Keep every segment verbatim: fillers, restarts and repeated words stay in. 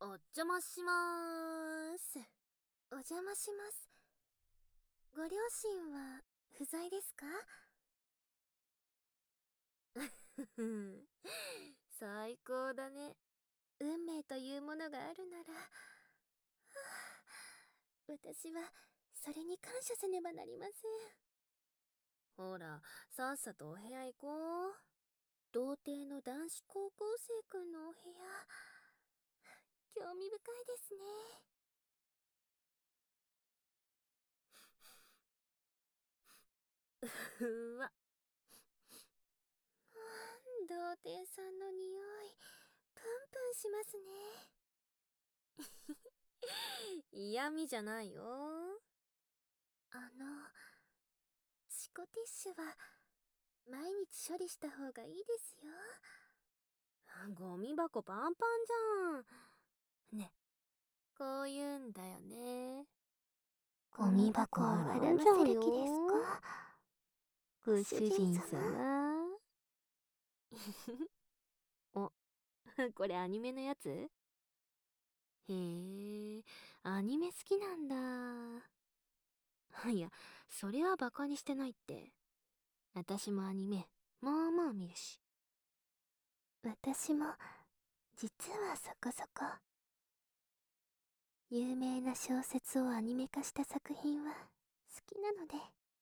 お邪魔しまーす。 お邪魔します。ご両親は不在ですか？ ふふん。最高だね。 運命というものがあるなら、はあ、私はそれに感謝せねばなりません。 ほら、さっさとお部屋行こう。 童貞の男子高校生くんのお部屋、興味深いですね。 うわ。 童貞さんの匂い、プンプンしますね。 嫌味じゃないよ。 あの、シコティッシュは毎日処理した方がいいですよ。 ゴミ箱パンパンじゃん。ね、こう言うんだよね。 ゴミ箱を払わせる気ですか？ ご主人様。お、これアニメのやつ？へえ、アニメ好きなんだ。いや、それはバカにしてないって。私もアニメ、まあまあ見るし。 私も、実はそこそこ。有名な小説をアニメ化した作品は好きなので。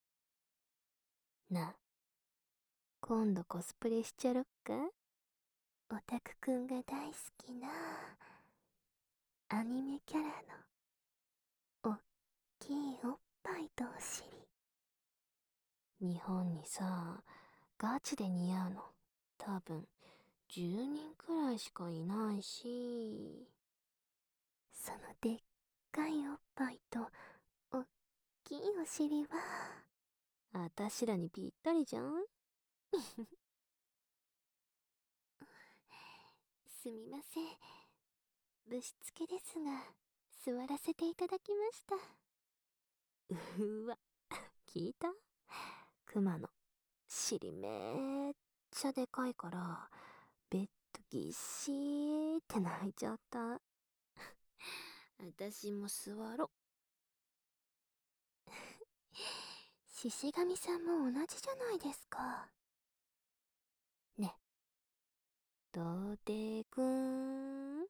な、今度コスプレしちゃろっか？ オタクくんが大好きなアニメキャラのおっきいおっぱいとお尻。 日本にさ、ガチで似合うの、多分、じゅうにんくらいしかいないし。 そのでっかいおっぱいとおっきいお尻は、 あたしらにぴったりじゃん。 すみません。ぶしつけですが、座らせていただきました。 うわ、聞いた？クマの尻めっちゃでかいから、ベッドぎっしーって泣いちゃった。あたしも座ろ。 獅子神さんも同じじゃないですか。 ね。童貞くん。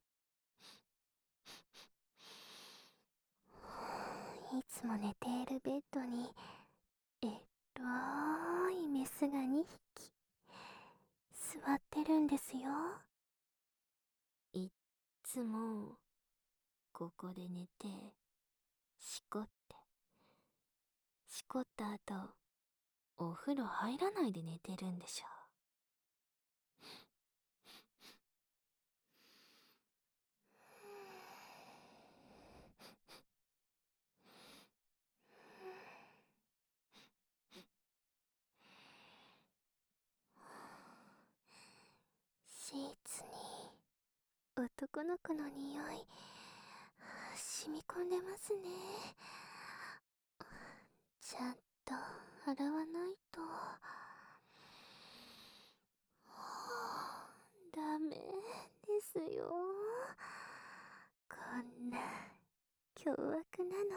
いつも寝ているベッドに、えっといメスがにひき、座ってるんですよ。 いっつも、ここで寝て、しこって。しこった後、お風呂入らないで寝てるんでしょ。 シーツに男の子の匂い染み込んでますね。ちゃんと洗わないと。ダメですよ。こんな凶悪なの。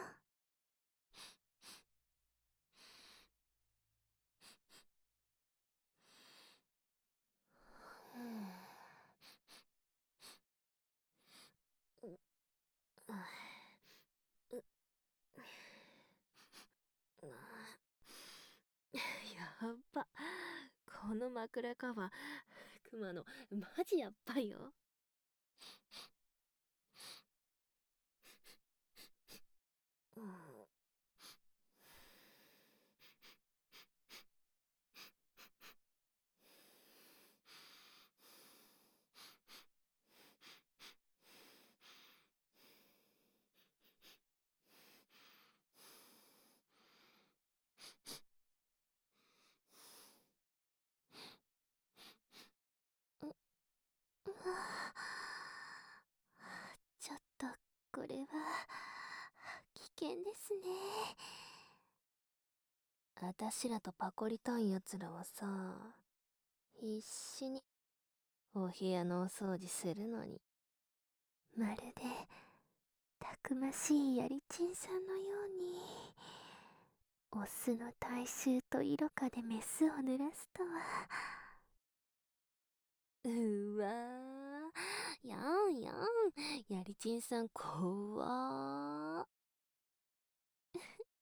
やっば。この枕カバー、クマの、マジやっばいよ。うん、 ちょっとこれは危険ですね。 あたしらとパコりたい奴らはさ、必死にお部屋のお掃除するのに、 まるでたくましいやりちんさんのように、オスの体臭と色香でメスを濡らすとは。 うわー、やんやん、やりちんさん怖ー。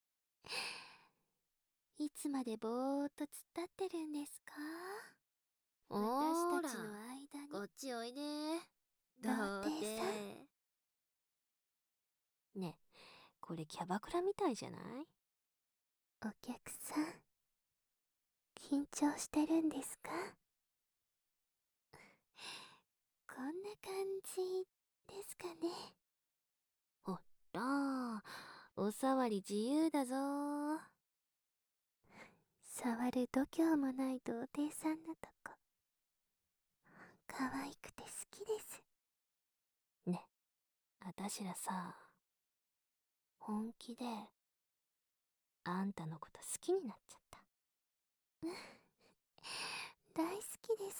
いつまでぼーっと突っ立ってるんですか？ おーら、 私たちの間に。 こっちおいで。 童貞さん。 ね、これキャバクラみたいじゃない？ お客さん、緊張してるんですか？こんな感じですかね。 ほらー、おさわり自由だぞー。 触る度胸もない童貞さんのとこ、可愛くて好きです。 ね、あたしらさ、本気であんたのこと好きになっちゃった。 大好きです。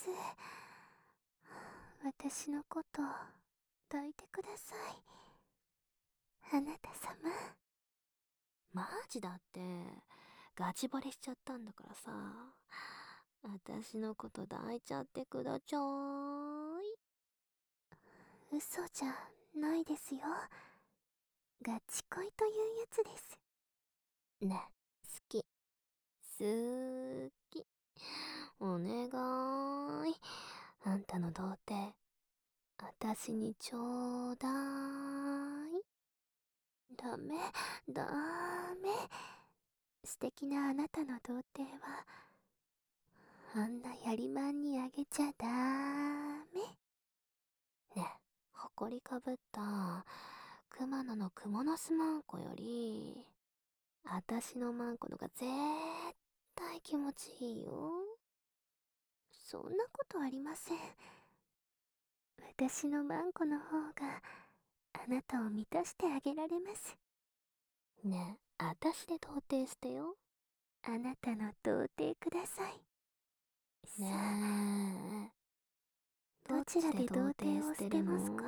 私のこと抱いてください、あなた様。 マジだって、ガチ惚れしちゃったんだからさ、あたしのこと抱いちゃってくだちゃーい。 嘘じゃないですよ。ガチ恋というやつです。 ね、好き。好き。お願い。あんたの童貞、あたしにちょうだい。 ダメ、ダメ。素敵なあなたの童貞は、あんなやりまんにあげちゃダメ。 ね、ほこりかぶった熊野のクモの巣マンコより、あたしのマンコのが絶対気持ちいいよ。 そんなことありません。私のマンコの方があなたを満たしてあげられます。 ねえ、あたしで童貞してよ。 あなたの童貞ください。さあ、 ねえ、 どちらで童貞を捨てますか？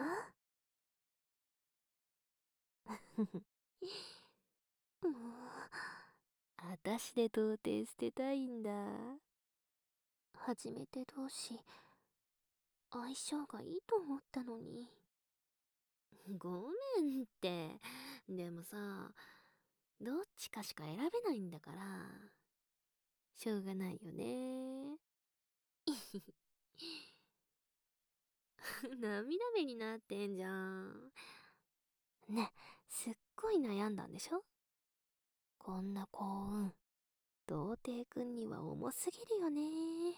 もう、 あたしで童貞捨てたいんだ。 初めて同士、相性がいいと思ったのに。 ごめんって。でもさ、どっちかしか選べないんだから、しょうがないよね。涙目になってんじゃん。ね、すっごい悩んだんでしょ？こんな幸運、童貞くんには重すぎるよね。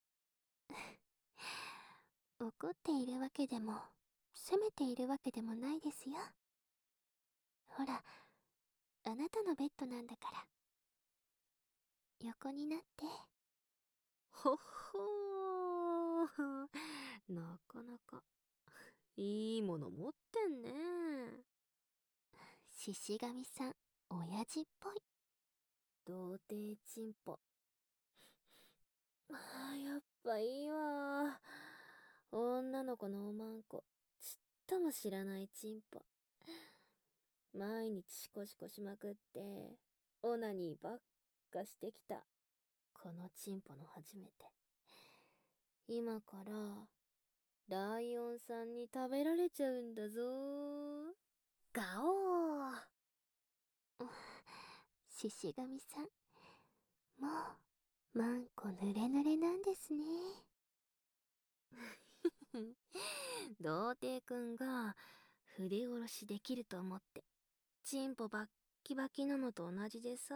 怒っているわけでも、責めているわけでもないですよ。ほら、あなたのベッドなんだから。横になって。 ほっほー。なかなか、いいもの持ってんね。 獅子神さん、親父っぽい。 童貞チンポ。あー、やっぱいいわ。女の子のおまんこ、ちっとも知らないチンポ。毎日シコシコしまくって、オナニーばっかしてきた。このチンポの初めて。今から、ライオンさんに食べられちゃうんだぞ。ガオー。 獅子神さん、もう、マンコ濡れ濡れなんですね。 童貞くんが筆殺しできると思って、チンポバッキバキなのと同じでさ。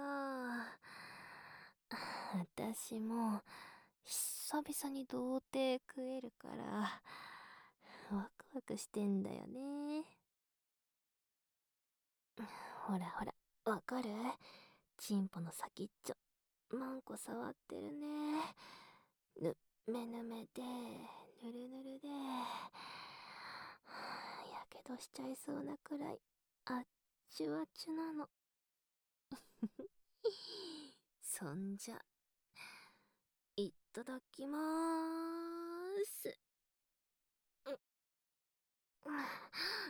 私も久々に童貞食えるからワクワクしてんだよね。ほらほら、わかる？チンポの先っちょ、マンコ触ってるね。ぬめぬめで、ぬるぬるで、やけどしちゃいそうなくらい、あっちゅあっちゅなの。そんじゃ、いただきまーす。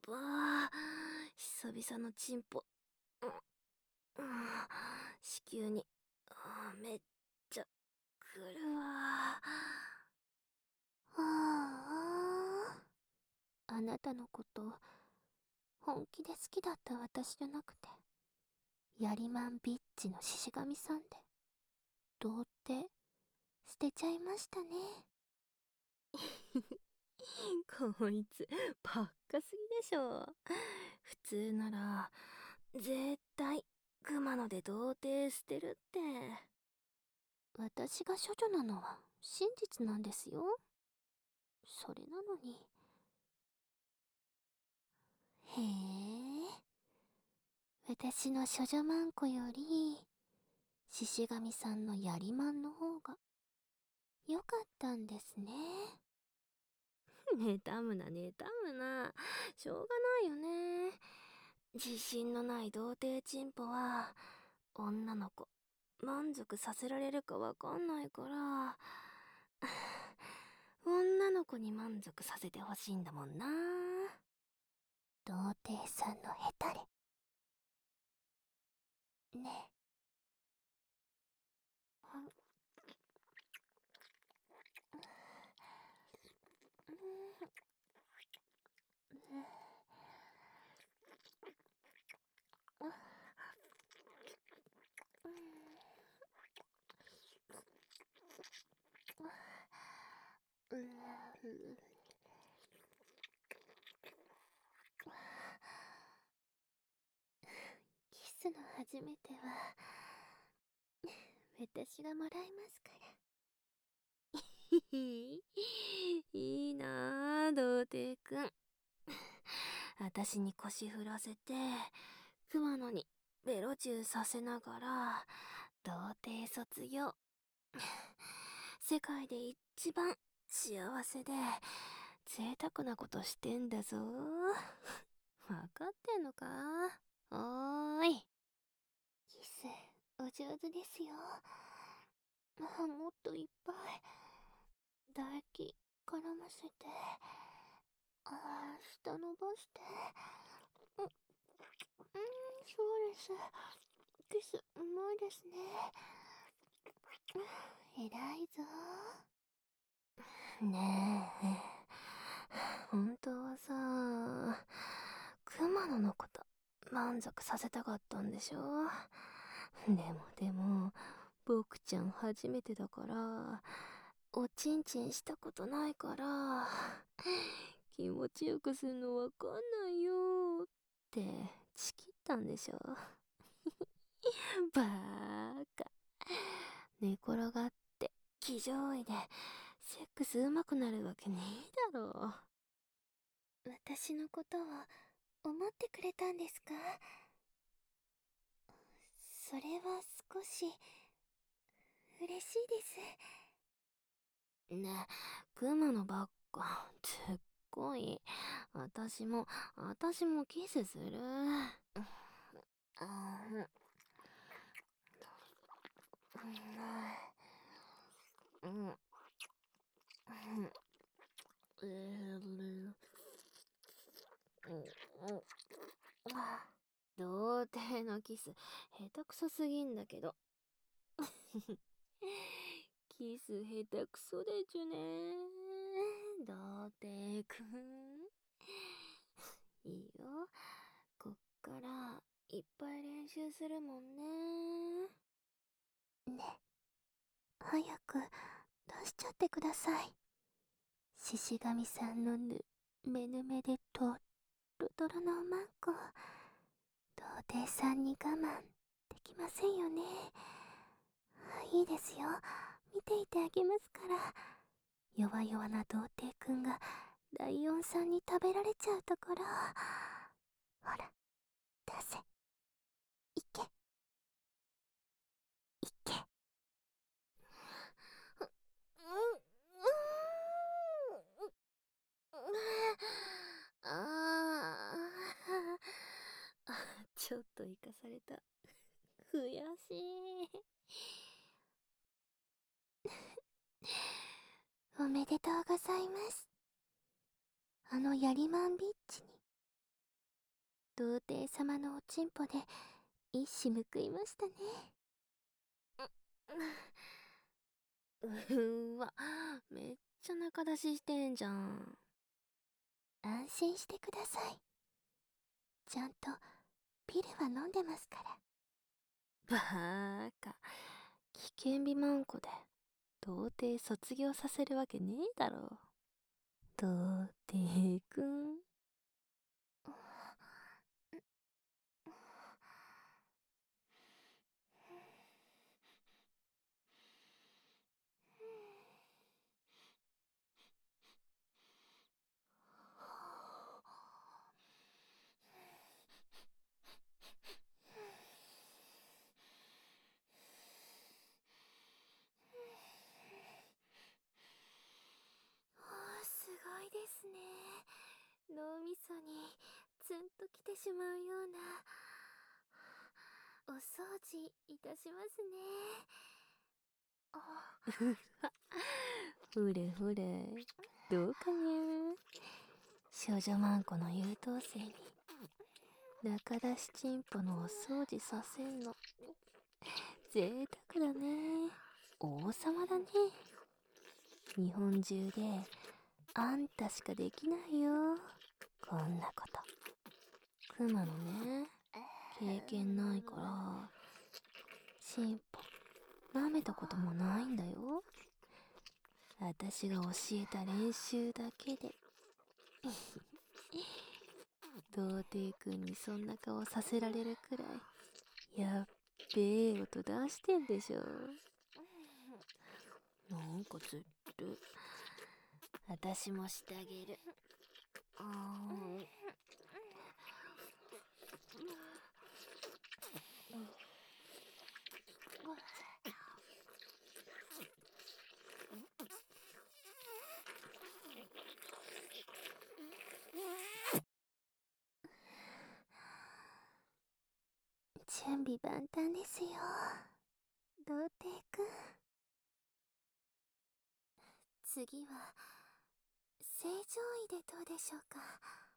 ばー、久々のチンポ。うん、うん、子宮に、あーめっちゃ、くるわああ、あなたのこと本気で好きだった私じゃなくて、ヤリマンビッチの獅子神さんで童貞捨てちゃいましたね。 ー。こいつ、ばっかすぎでしょ。普通なら、絶対、熊野で童貞捨てるって。 私が処女なのは真実なんですよ。それなのに。へえ、私の処女マンコより獅子神さんのヤリマンの方が良かったんですね。 妬むな妬むな、しょうがないよね。自信のない童貞チンポは女の子満足させられるかわかんないから女の子に満足させてほしいんだもんな。 童貞さんのヘタレね。キスの初めては私がもらいますから。 ひひいいなあ童貞くん。私に腰振らせて熊野にベロチューさせながら童貞卒業。世界で一番幸せで贅沢なことしてんだぞ。わかってんのか？おーい。 キスお上手ですよ。あ、もっといっぱい唾液絡ませて、あー下伸ばして、うん、うん、そうです。キスうまいですね。偉いぞ。 ねえ、本当はさ、熊野のこと満足させたかったんでしょ？でもでも、僕ちゃん初めてだから、おちんちんしたことないから、気持ちよくするのわかんないよってちきったんでしょ？バーカ。寝転がって騎乗位でセックス上手くなるわけねえだろ。 私のことを思ってくれたんですか？それは少し嬉しいです。 ねえ、熊のばっかすっごい。私も私もキスする。あうんうん童貞のキス下手くそすぎんだけど。キス下手くそでちゅね。童貞くん。いいよ。こっからいっぱい練習するもんね。 ね、早く出しちゃってください。獅子神さんのぬめぬめでとろとろのおまんこ、童貞さんに我慢できませんよね。いいですよ、見ていてあげますから。弱々な童貞くんがライオンさんに食べられちゃうところ。ほら、出せ。いけ。いけ。 ああ、ちょっと生かされた。悔しい。 おめでとうございます。あのヤリマンビッチに童貞様のおちんぽで一矢報いましたね。 うーわ、めっちゃ中出ししてんじゃん。 安心してください。ちゃんとピルは飲んでますから。 バーカ、危険美マンコで童貞卒業させるわけねえだろ。童貞くん。 すごいですね。脳みそにツンときてしまうような。お掃除いたしますね。 ふれふれ、どうかにゃ。少女マンコの優等生に中出しチンポのお掃除させんの贅沢だね。王様だね。日本中であんたしかできないよ、こんなこと。クマのね、経験ないからチンポ舐めたこともないんだよ。私が教えた練習だけで童貞くんにそんな顔させられるくらいやっべえ音出してんでしょ。なんかずっと私もしてあげる。あー準備万端ですよ、童貞くん。次は正常位でどうでしょうか。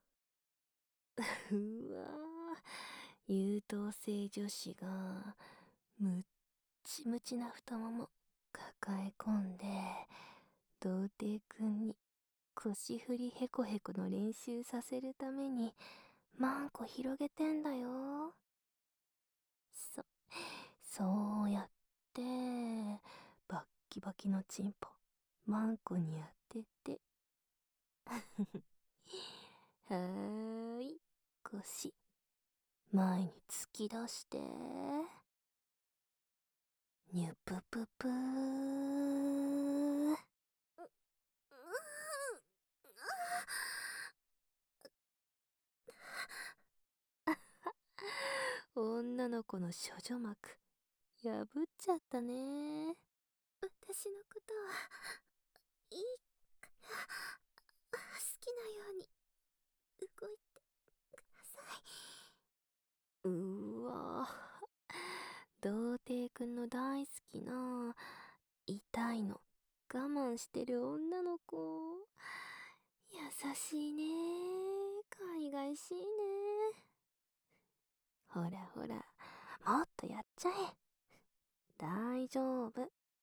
うわー、優等生女子がむっちむちな太もも抱え込んで童貞くんに腰振りへこへこの練習させるためにマンコ広げてんだよ。そ、そうやってバッキバキのチンポマンコに当ててはーい、腰前に突き出してニュプププー。女の子の処女膜破っちゃったね。 私のことはいいから好きなように動いてください。 うーわ童貞くんの大好きな痛いの我慢してる女の子優しいね。海外しいね。ほらほら、もっとやっちゃえ。大丈夫。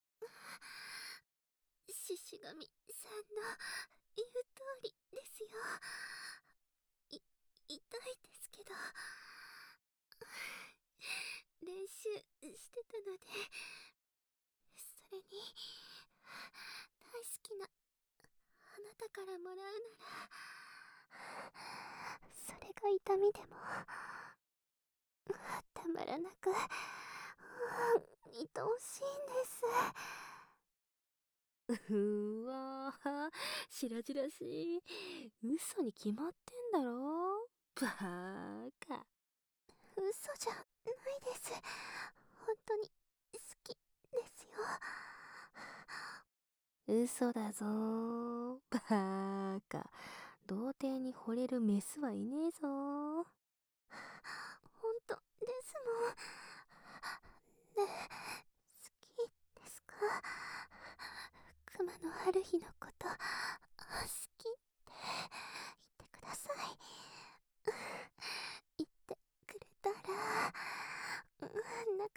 獅子神さんの言う通りですよ。い痛いですけど練習してたので。それに大好きなあなたからもらうならそれが痛みでもたまらなく愛おしいんです。 うーわー、白々しい。嘘に決まってんだろ。バーカ。 嘘じゃないです。本当に好きですよ。 嘘だぞー。バーカ。童貞に惚れるメスはいねえぞー。 本当ですもん。ねえ、好きですか？熊の春日のこと好きって言ってください。痛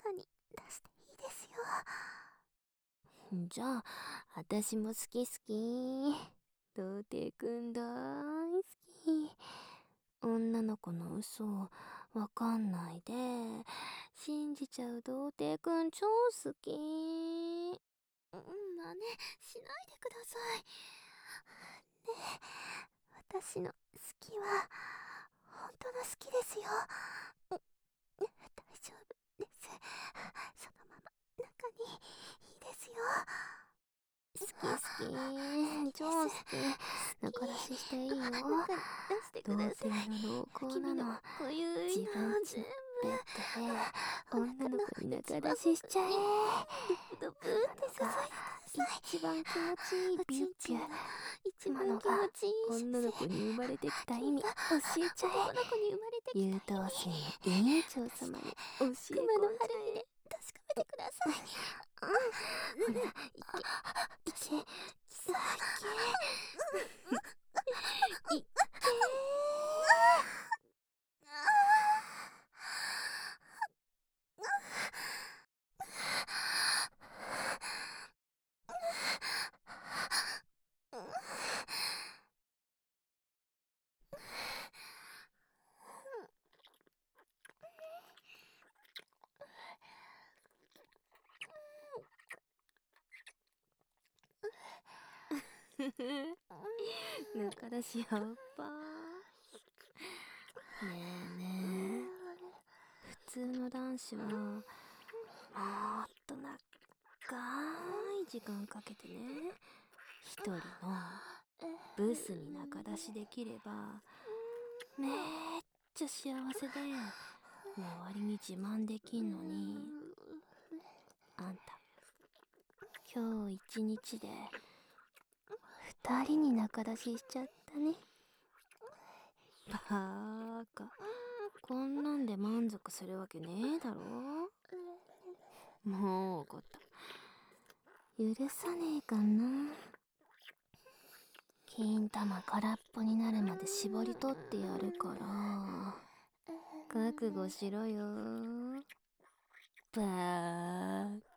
中に出していいですよ。 じゃあ、私も好き好き。童貞くん大好き。女の子の嘘わかんないで信じちゃう童貞くん超好き。 うん、真似しないでください。ねえ、私の好きは本当の好きですよ。うん、大丈夫です。そのまま中にいいですよ。 好き好き超好き。仲出ししていいよ。 中に出してく童ださい。 貞の濃厚君のなの。 ごゆい自の分ちの全ベッドで女の子に仲出ししちゃえ。 部ドブドブって注いでください。 一番気持ちいいおビュッキュちんちんの一番今のが気持ちいい女の子に生まれてきた意味教えちゃ男の子に生まれてえ。優きた意等生味。 の委員長様に教え込んじゃ熊の春日でえ。 確かめてください。 ほら、いけ、いけ、さっけ。いけ仲出しやっば。ねえねえ、普通の男子はもっと長い時間かけてね、一人のブスに仲出しできればめっちゃ幸せで周りに自慢できんのに、あんた今日一日で二人に仲出ししちゃったね。バーカ、こんなんで満足するわけねえだろ。もう怒った。許さねえかな。金玉空っぽになるまで絞り取ってやるから覚悟しろよバーカ。